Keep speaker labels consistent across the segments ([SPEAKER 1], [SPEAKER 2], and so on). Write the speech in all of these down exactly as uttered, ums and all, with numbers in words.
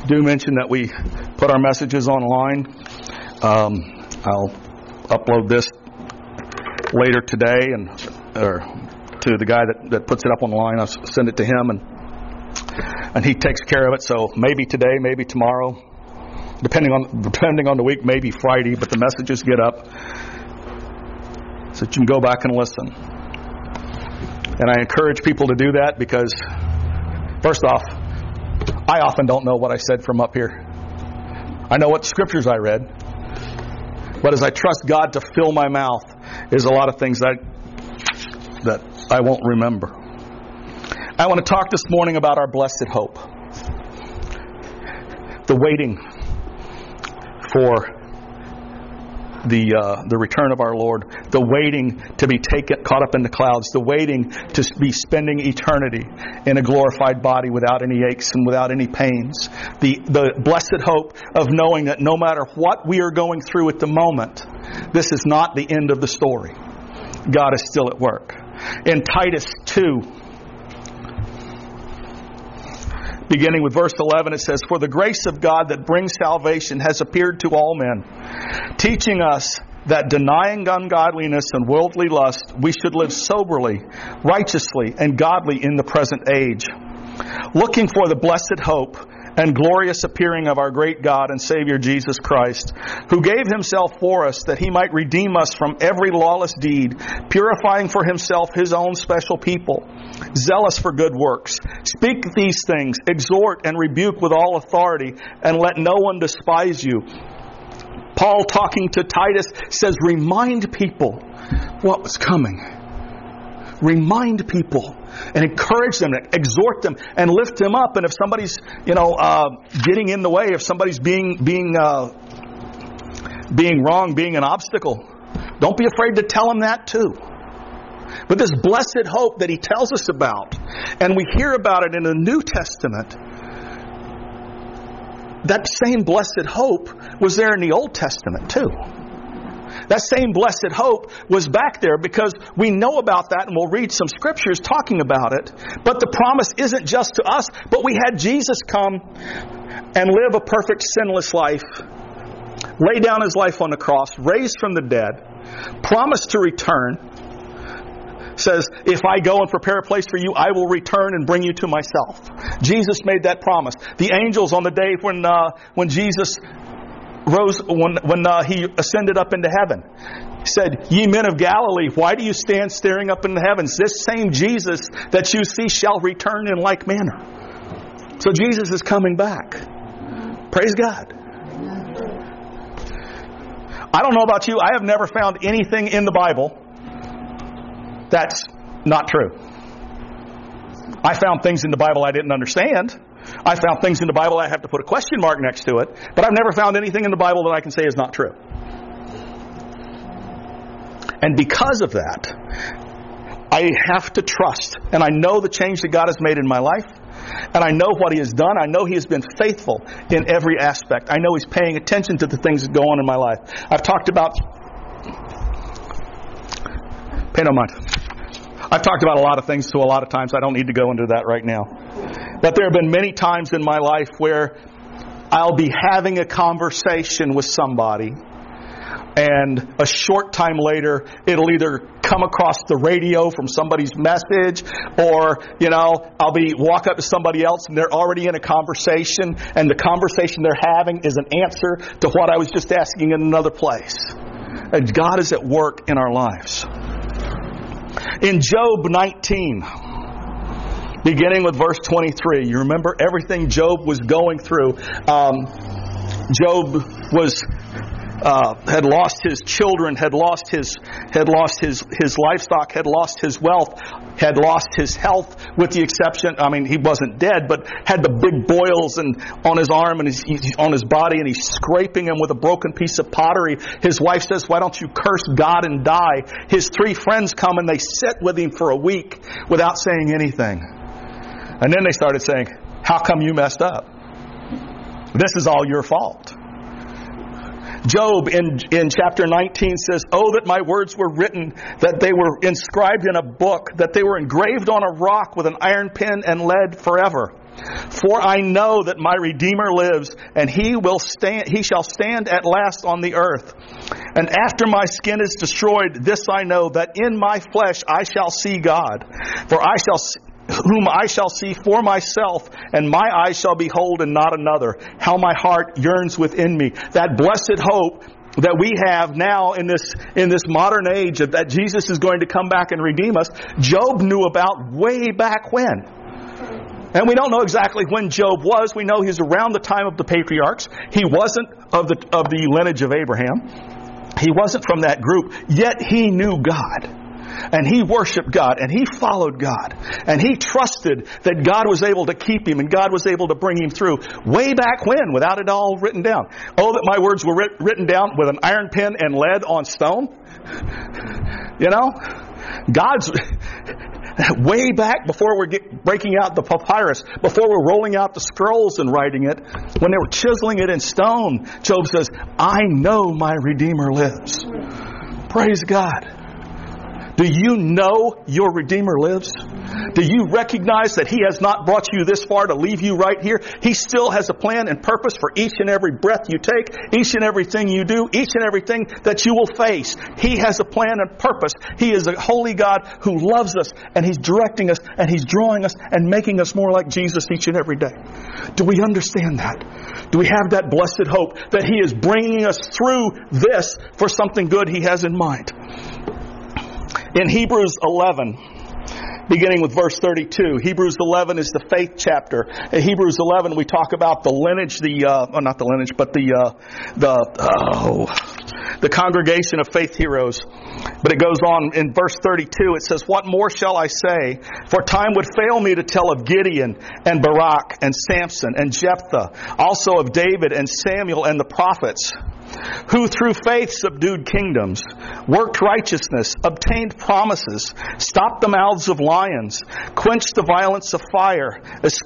[SPEAKER 1] do mention that we put our messages online. Um, I'll upload this later today, and or to the guy that, that puts it up online. I'll send it to him, and and he takes care of it. So maybe today, maybe tomorrow, depending on depending on the week, maybe Friday. But the messages get up so that you can go back and listen. And I encourage people to do that because, first off, I often don't know what I said from up here. I know what scriptures I read. But as I trust God to fill my mouth, is a lot of things that I, that I won't remember. I want to talk this morning about our blessed hope. The waiting for the uh, the return of our Lord. The waiting to be taken, caught up in the clouds. The waiting to be spending eternity in a glorified body without any aches and without any pains. The, the blessed hope of knowing that no matter what we are going through at the moment, this is not the end of the story. God is still at work. In Titus two, beginning with verse eleven, it says, "For the grace of God that brings salvation has appeared to all men, teaching us that denying ungodliness and worldly lust, we should live soberly, righteously, and godly in the present age, looking for the blessed hope and glorious appearing of our great God and Savior Jesus Christ, who gave Himself for us that He might redeem us from every lawless deed, purifying for Himself His own special people, zealous for good works. Speak these things, exhort and rebuke with all authority, and let no one despise you." Paul, talking to Titus, says, remind people what was coming. Remind people and encourage them, exhort them, and lift them up. And if somebody's, you know, uh, getting in the way, if somebody's being being uh, being wrong, being an obstacle, don't be afraid to tell them that too. But this blessed hope that he tells us about, and we hear about it in the New Testament, that same blessed hope was there in the Old Testament too. That same blessed hope was back there because we know about that, and we'll read some scriptures talking about it. But the promise isn't just to us, but we had Jesus come and live a perfect sinless life, lay down His life on the cross, raised from the dead, promised to return, says, if I go and prepare a place for you, I will return and bring you to myself. Jesus made that promise. The angels on the day when uh, when Jesus rose, when when uh, He ascended up into heaven, said, "Ye men of Galilee, why do you stand staring up in the heavens? This same Jesus that you see shall return in like manner." So Jesus is coming back. Praise God. I don't know about you. I have never found anything in the Bible that's not true. I found things in the Bible I didn't understand. I found things in the Bible I have to put a question mark next to it. But I've never found anything in the Bible that I can say is not true. And because of that, I have to trust. And I know the change that God has made in my life. And I know what He has done. I know He has been faithful in every aspect. I know He's paying attention to the things that go on in my life. I've talked about... Pay no mind. I've talked about a lot of things, so a lot of times I don't need to go into that right now. But there have been many times in my life where I'll be having a conversation with somebody, and a short time later, it'll either come across the radio from somebody's message, or, you know, I'll be walk up to somebody else and they're already in a conversation, and the conversation they're having is an answer to what I was just asking in another place. And God is at work in our lives. In Job nineteen, beginning with verse twenty-three, you remember everything Job was going through. Um, Job was uh, had lost his children, had lost his had lost his his livestock, had lost his wealth, had lost his health, with the exception, I mean, he wasn't dead, but had the big boils and on his arm and his, he's on his body, and he's scraping him with a broken piece of pottery. His wife says, "Why don't you curse God and die?" His three friends come and they sit with him for a week without saying anything. And then they started saying, "How come you messed up? This is all your fault." Job in, in chapter nineteen says, "Oh, that my words were written, that they were inscribed in a book, that they were engraved on a rock with an iron pen and lead forever. For I know that my Redeemer lives, and he will stand, he shall stand at last on the earth. And after my skin is destroyed, this I know, that in my flesh I shall see God. For I shall see, whom I shall see for myself, and my eyes shall behold and not another. How my heart yearns within me. That blessed hope that we have now in this in this modern age, of that Jesus is going to come back and redeem us, Job knew about way back when. And we don't know exactly when Job was. We know he's around the time of the patriarchs. He wasn't of the of the lineage of Abraham. He wasn't from that group. Yet he knew God. And he worshiped God, and he followed God, and he trusted that God was able to keep him, and God was able to bring him through way back when, without it all written down. Oh, that my words were writ- written down with an iron pen and lead on stone. You know, God's way back before we're get, breaking out the papyrus, before we're rolling out the scrolls and writing it, when they were chiseling it in stone, Job says, I know my Redeemer lives. Praise God. Do you know your Redeemer lives? Do you recognize that He has not brought you this far to leave you right here? He still has a plan and purpose for each and every breath you take, each and everything you do, each and everything that you will face. He has a plan and purpose. He is a holy God who loves us, and He's directing us, and He's drawing us and making us more like Jesus each and every day. Do we understand that? Do we have that blessed hope that He is bringing us through this for something good He has in mind? In Hebrews eleven, beginning with verse thirty-two, Hebrews eleven is the faith chapter. In Hebrews eleven, we talk about the lineage, the uh, oh, not the lineage, but the uh, the oh, the congregation of faith heroes. But it goes on in verse thirty-two. It says, "What more shall I say? For time would fail me to tell of Gideon and Barak and Samson and Jephthah, also of David and Samuel and the prophets, who through faith subdued kingdoms, worked righteousness, obtained promises, stopped the mouths of lions, quenched the violence of fire, es-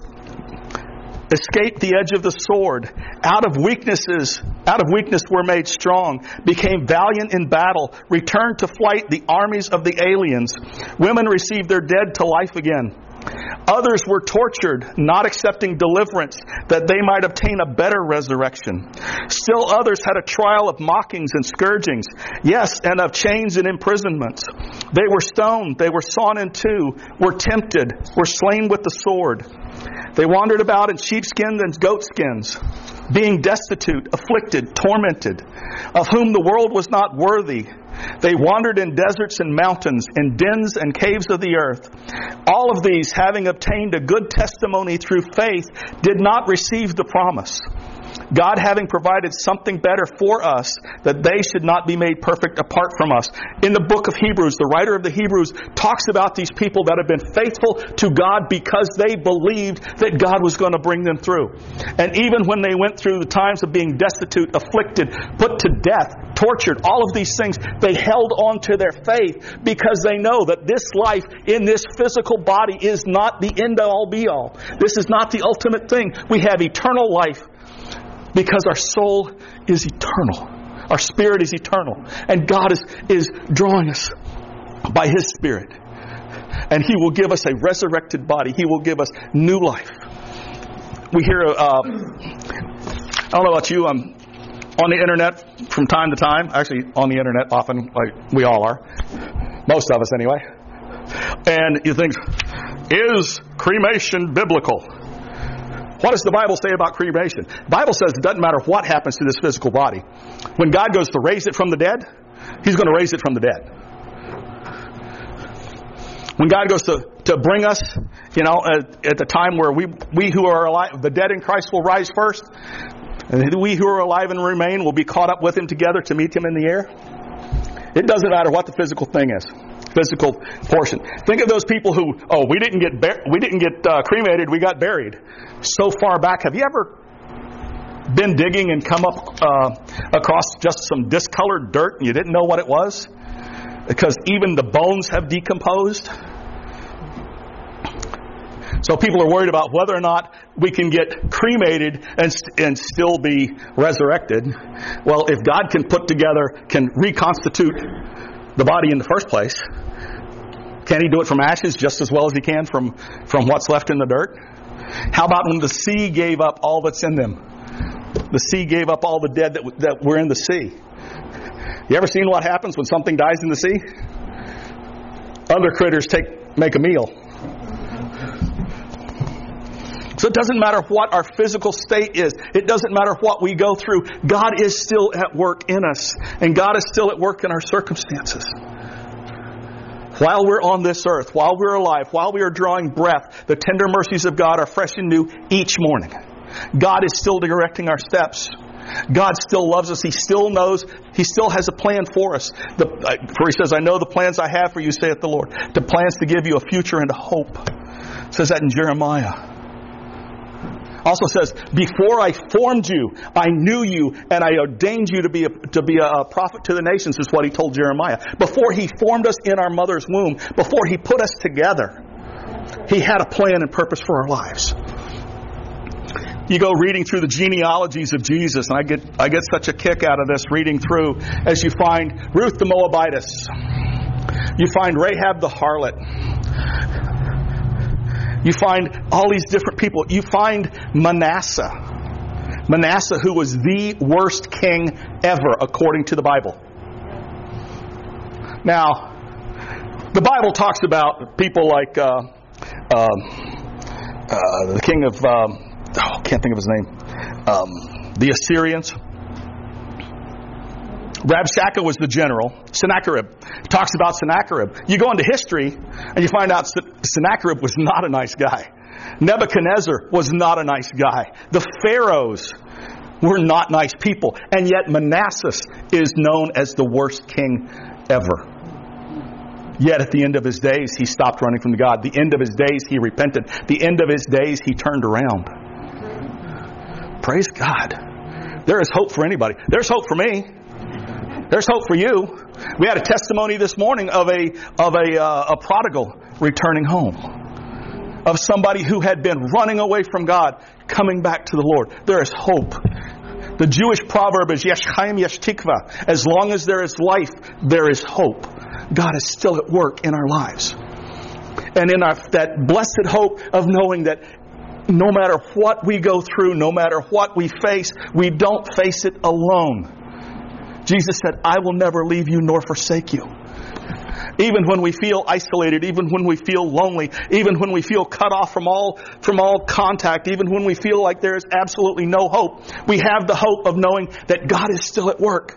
[SPEAKER 1] escaped the edge of the sword, out of weaknesses, out of weakness were made strong, became valiant in battle, returned to flight the armies of the aliens. Women received their dead to life again. Others were tortured, not accepting deliverance, that they might obtain a better resurrection. Still others had a trial of mockings and scourgings, yes, and of chains and imprisonments. They were stoned, they were sawn in two, were tempted, were slain with the sword. They wandered about in sheepskins and goatskins, being destitute, afflicted, tormented, of whom the world was not worthy. They wandered in deserts and mountains, in dens and caves of the earth. All of these, having obtained a good testimony through faith, did not receive the promise, God having provided something better for us, that they should not be made perfect apart from us." In the book of Hebrews, the writer of the Hebrews talks about these people that have been faithful to God because they believed that God was going to bring them through. And even when they went through the times of being destitute, afflicted, put to death, tortured, all of these things, they held on to their faith because they know that this life in this physical body is not the end-all be-all. This is not the ultimate thing. We have eternal life, because our soul is eternal. Our spirit is eternal. And God is, is drawing us by His Spirit. And He will give us a resurrected body. He will give us new life. We hear, uh, I don't know about you, I'm on the internet from time to time. Actually, on the internet often, like we all are. Most of us anyway. And you think, is cremation biblical? What does the Bible say about cremation? The Bible says it doesn't matter what happens to this physical body. When God goes to raise it from the dead, He's going to raise it from the dead. When God goes to, to bring us, you know, at, at the time where we, we who are alive, the dead in Christ will rise first, and we who are alive and remain will be caught up with Him together to meet Him in the air. It doesn't matter what the physical thing is. Physical portion. Think of those people who, oh, we didn't get bur- we didn't get uh, cremated, we got buried so far back. Have you ever been digging and come up uh, across just some discolored dirt and you didn't know what it was? Because even the bones have decomposed. So people are worried about whether or not we can get cremated and st- and still be resurrected. Well, if God can put together, can reconstitute the body in the first place, can He do it from ashes just as well as He can from, from what's left in the dirt? How about when the sea gave up all that's in them? The sea gave up all the dead that, that were in the sea. You ever seen what happens when something dies in the sea? Other critters take make a meal. So it doesn't matter what our physical state is. It doesn't matter what we go through. God is still at work in us. And God is still at work in our circumstances. While we're on this earth, while we're alive, while we are drawing breath, the tender mercies of God are fresh and new each morning. God is still directing our steps. God still loves us. He still knows. He still has a plan for us. The, for He says, I know the plans I have for you, saith the Lord. The plans to give you a future and a hope. It says that in Jeremiah. Also says, before I formed you, I knew you, and I ordained you to be a, to be a prophet to the nations, is what He told Jeremiah. Before He formed us in our mother's womb, before He put us together, He had a plan and purpose for our lives. You go reading through the genealogies of Jesus, and I get I get such a kick out of this reading through, as you find Ruth the Moabitess, you find Rahab the harlot, you find all these different people. You find Manasseh. Manasseh, who was the worst king ever, according to the Bible. Now, the Bible talks about people like uh, uh, uh, the king of, um, oh, I can't think of his name, um, the Assyrians. Rabshakeh was the general. Sennacherib talks about Sennacherib. You go into history and you find out Sennacherib was not a nice guy. Nebuchadnezzar was not a nice guy. The pharaohs were not nice people. And yet Manasseh is known as the worst king ever. Yet at the end of his days, he stopped running from God. The end of his days, he repented. The end of his days, he turned around. Praise God. There is hope for anybody. There's hope for me. There's hope for you. We had a testimony this morning of a of a, uh, a prodigal returning home. Of somebody who had been running away from God, coming back to the Lord. There is hope. The Jewish proverb is Yesh Chaim Yesh Tikva. As long as there is life, there is hope. God is still at work in our lives. And in our, that blessed hope of knowing that no matter what we go through, no matter what we face, we don't face it alone. Jesus said, I will never leave you nor forsake you. Even when we feel isolated, even when we feel lonely, even when we feel cut off from all from all contact, even when we feel like there is absolutely no hope, we have the hope of knowing that God is still at work.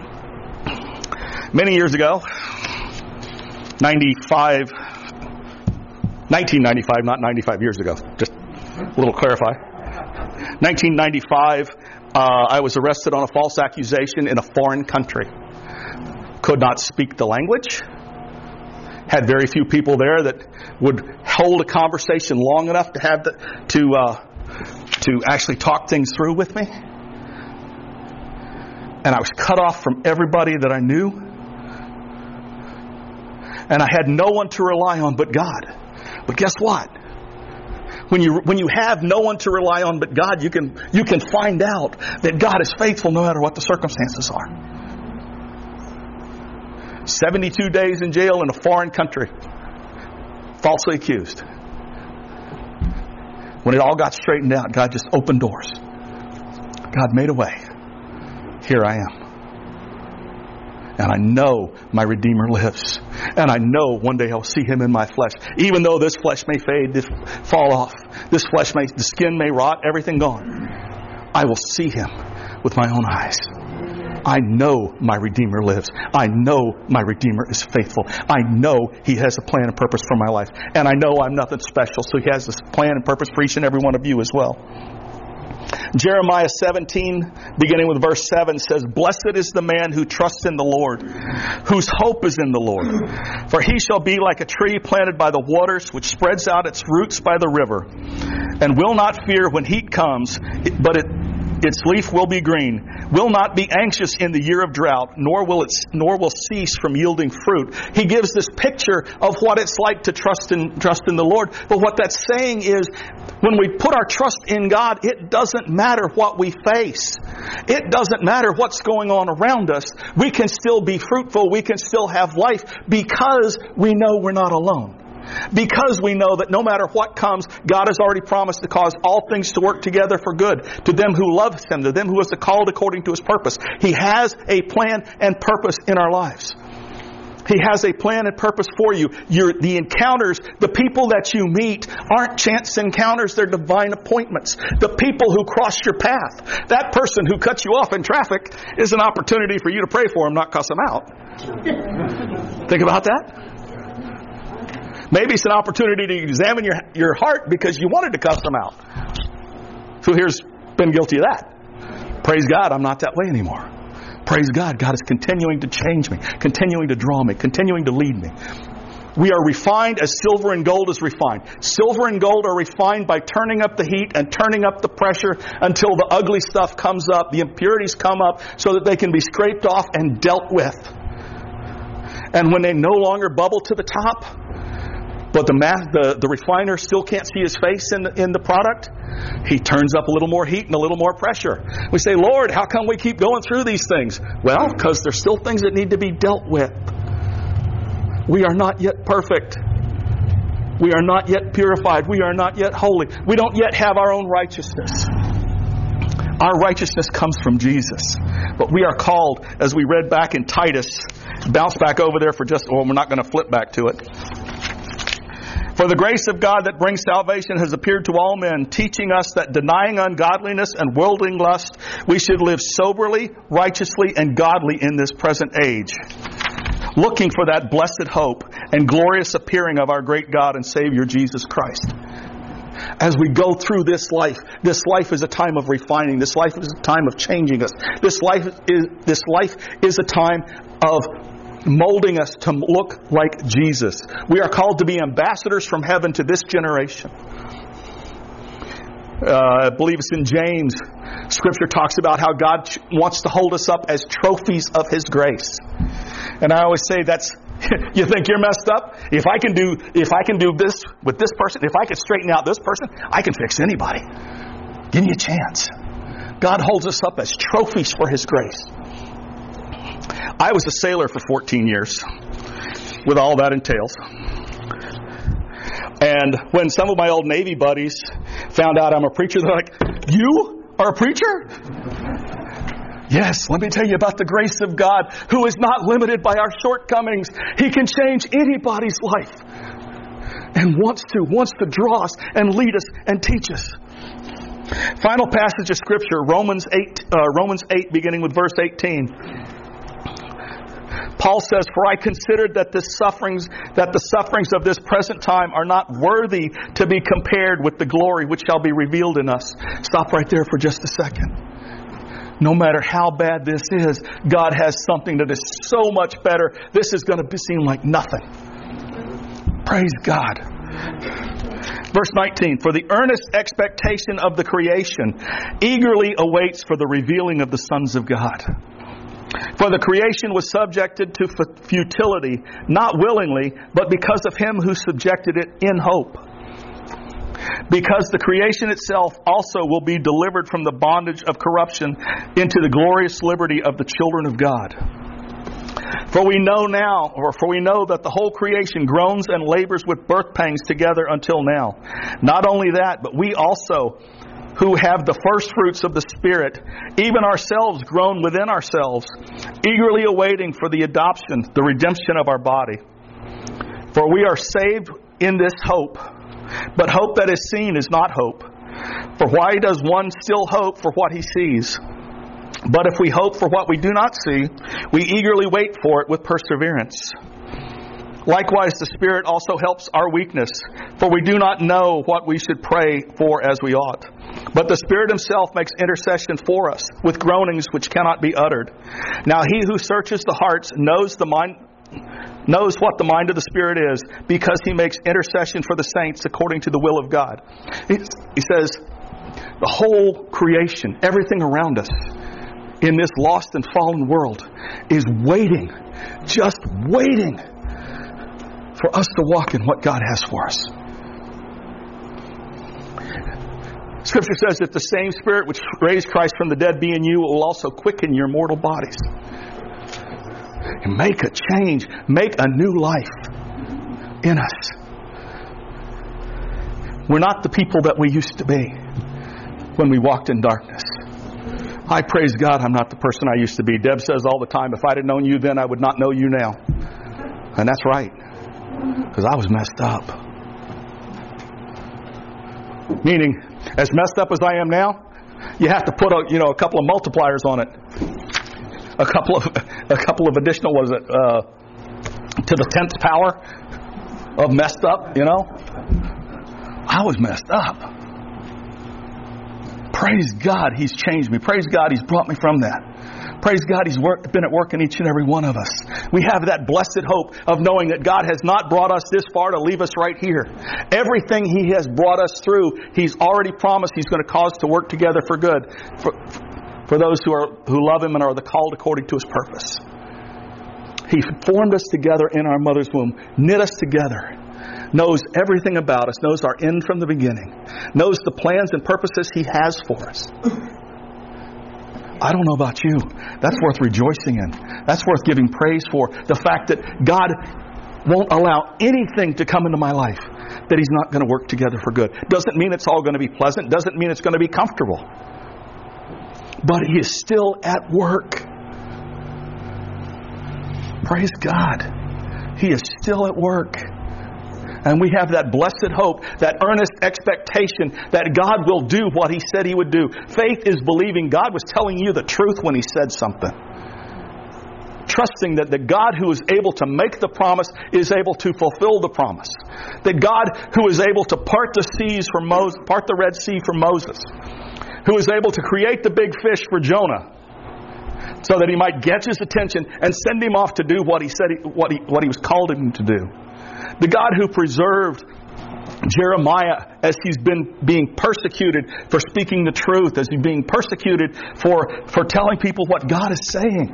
[SPEAKER 1] Many years ago, ninety-five, nineteen ninety-five, not ninety-five years ago, just a little clarify. nineteen ninety-five, uh, I was arrested on a false accusation in a foreign country. Could not speak the language. Had very few people there that would hold a conversation long enough to have the, to uh, to actually talk things through with me. And I was cut off from everybody that I knew. And I had no one to rely on but God. But guess what? When you when you have no one to rely on but God, you can you can find out that God is faithful no matter what the circumstances are. seventy-two days in jail in a foreign country, falsely accused. When it all got straightened out, God just opened doors. God made a way. Here I am. And I know my Redeemer lives. And I know one day I'll see Him in my flesh. Even though this flesh may fade, this fall off. This flesh may, the skin may rot, everything gone. I will see Him with my own eyes. I know my Redeemer lives. I know my Redeemer is faithful. I know He has a plan and purpose for my life. And I know I'm nothing special, so He has this plan and purpose for each and every one of you as well. Jeremiah seventeen, beginning with verse seven, says, Blessed is the man who trusts in the Lord, whose hope is in the Lord. For he shall be like a tree planted by the waters, which spreads out its roots by the river, and will not fear when heat comes, but it its leaf will be green, will not be anxious in the year of drought, nor will it nor will cease from yielding fruit. He gives this picture of what it's like to trust in trust in the Lord. But what that's saying is, when we put our trust in God, it doesn't matter what we face. It doesn't matter what's going on around us. We can still be fruitful. We can still have life because we know we're not alone. Because we know that no matter what comes, God has already promised to cause all things to work together for good to them who love Him, to them who is called according to His purpose. He has a plan and purpose in our lives. He has a plan and purpose for you. Your, the encounters, the people that you meet aren't chance encounters, they're divine appointments. The people who cross your path, that person who cuts you off in traffic is an opportunity for you to pray for him, not cuss him out. Think about that. Maybe it's an opportunity to examine your, your heart because you wanted to cuss them out. Who here's been guilty of that? Praise God, I'm not that way anymore. Praise God, God is continuing to change me, continuing to draw me, continuing to lead me. We are refined as silver and gold is refined. Silver and gold are refined by turning up the heat and turning up the pressure until the ugly stuff comes up, the impurities come up, so that they can be scraped off and dealt with. And when they no longer bubble to the top, but the, math, the the refiner still can't see his face in the, in the product, he turns up a little more heat and a little more pressure. We say, Lord, how come we keep going through these things? Well, because there's still things that need to be dealt with. We are not yet perfect. We are not yet purified. We are not yet holy. We don't yet have our own righteousness. Our righteousness comes from Jesus. But we are called, as we read back in Titus, bounce back over there for just, or we're not going to flip back to it. For the grace of God that brings salvation has appeared to all men, teaching us that denying ungodliness and worldly lust, we should live soberly, righteously, and godly in this present age, looking for that blessed hope and glorious appearing of our great God and Savior Jesus Christ. As we go through this life, this life is a time of refining. This life is a time of changing us. This life is, this life is a time of molding us to look like Jesus. We are called to be ambassadors from heaven to this generation. Uh, I believe it's in James. Scripture talks about how God wants to hold us up as trophies of His grace. And I always say that's, you think you're messed up? If I can do, if I can do this with this person, if I can straighten out this person, I can fix anybody. Give me a chance. God holds us up as trophies for His grace. I was a sailor for fourteen years, with all that entails. And when some of my old Navy buddies found out I'm a preacher, they're like, "You are a preacher?" Yes, let me tell you about the grace of God, who is not limited by our shortcomings. He can change anybody's life. And wants to, wants to draw us and lead us and teach us. Final passage of Scripture, Romans eight, uh, Romans eight, beginning with verse eighteen. Paul says, "For I considered that the sufferings that the sufferings of this present time are not worthy to be compared with the glory which shall be revealed in us." Stop right there for just a second. No matter how bad this is, God has something that is so much better. This is going to seem like nothing. Praise God. Verse nineteen, "For the earnest expectation of the creation eagerly awaits for the revealing of the sons of God. For the creation was subjected to futility, not willingly, but because of Him who subjected it in hope. Because the creation itself also will be delivered from the bondage of corruption into the glorious liberty of the children of God. For we know now, or for we know that the whole creation groans and labors with birth pangs together until now. Not only that, but we also, who have the first fruits of the Spirit, even ourselves groan within ourselves, eagerly awaiting for the adoption, the redemption of our body. For we are saved in this hope. But hope that is seen is not hope. For why does one still hope for what he sees? But if we hope for what we do not see, we eagerly wait for it with perseverance. Likewise, the Spirit also helps our weakness, for we do not know what we should pray for as we ought. But the Spirit Himself makes intercession for us with groanings which cannot be uttered. Now He who searches the hearts knows the mind, knows what the mind of the Spirit is, because He makes intercession for the saints according to the will of God. He, he says, the whole creation, everything around us in this lost and fallen world is waiting, just waiting for us to walk in what God has for us. Scripture says that the same Spirit which raised Christ from the dead be in you will also quicken your mortal bodies. And make a change, make a new life in us. We're not the people that we used to be when we walked in darkness. I praise God I'm not the person I used to be. Deb says all the time, if I'd have known you then, I would not know you now. And that's right. Because I was messed up. Meaning, as messed up as I am now, you have to put a, you know, a couple of multipliers on it. A couple of a couple of additional, what is it, uh, to the tenth power of messed up, you know? I was messed up. Praise God, He's changed me. Praise God, He's brought me from that. Praise God, He's work, been at work in each and every one of us. We have that blessed hope of knowing that God has not brought us this far to leave us right here. Everything He has brought us through, He's already promised He's going to cause to work together for good. For, for those who are who love Him and are the called according to His purpose. He formed us together in our mother's womb, knit us together, knows everything about us, knows our end from the beginning, knows the plans and purposes He has for us. I don't know about you. That's worth rejoicing in. That's worth giving praise for. The fact that God won't allow anything to come into my life that He's not going to work together for good. Doesn't mean it's all going to be pleasant. Doesn't mean it's going to be comfortable. But He is still at work. Praise God. He is still at work. And we have that blessed hope, that earnest expectation that God will do what He said He would do. Faith is believing God was telling you the truth when He said something. Trusting that the God who is able to make the promise is able to fulfill the promise. That God who is able to part the seas for Moses, part the Red Sea for Moses, who is able to create the big fish for Jonah, so that He might catch his attention and send him off to do what He said, he, what he what He was called him to do. The God who preserved Jeremiah as he's been being persecuted for speaking the truth, as he's being persecuted for, for telling people what God is saying,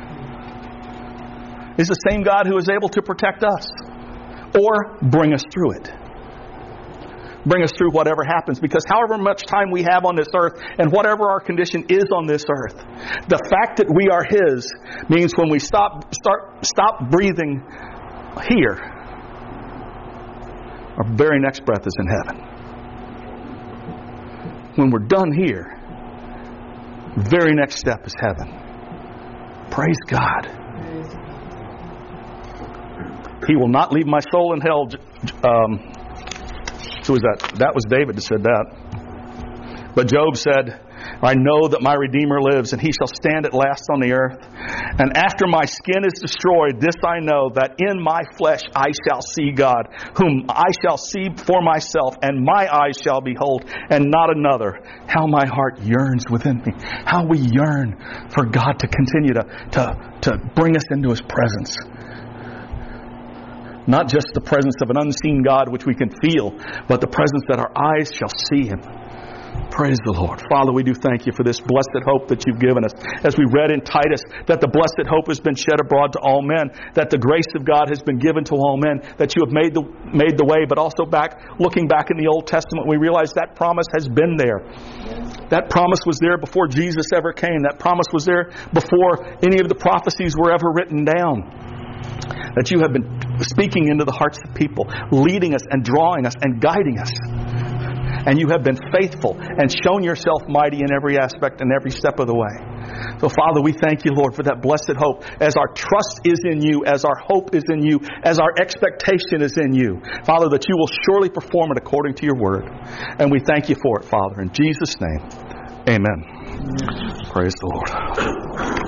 [SPEAKER 1] is the same God who is able to protect us or bring us through it. Bring us through whatever happens, because however much time we have on this earth and whatever our condition is on this earth, the fact that we are His means when we stop start stop breathing here, our very next breath is in heaven. When we're done here, the very next step is heaven. Praise God. He will not leave my soul in hell. Um, who was that? That was David that said that. But Job said, I know that my Redeemer lives, and He shall stand at last on the earth. And after my skin is destroyed, this I know, that in my flesh I shall see God, whom I shall see for myself, and my eyes shall behold, and not another. How my heart yearns within me. How we yearn for God to continue to, to, to bring us into His presence. Not just the presence of an unseen God which we can feel, but the presence that our eyes shall see Him. Praise the Lord. Father, we do thank You for this blessed hope that You've given us. As we read in Titus, that the blessed hope has been shed abroad to all men, that the grace of God has been given to all men, that You have made the made the way, but also back, looking back in the Old Testament, we realize that promise has been there. That promise was there before Jesus ever came. That promise was there before any of the prophecies were ever written down. That You have been speaking into the hearts of people, leading us and drawing us and guiding us. And You have been faithful and shown Yourself mighty in every aspect and every step of the way. So, Father, we thank You, Lord, for that blessed hope. As our trust is in You, as our hope is in You, as our expectation is in You, Father, that You will surely perform it according to Your word. And we thank You for it, Father. In Jesus' name, amen. Praise the Lord.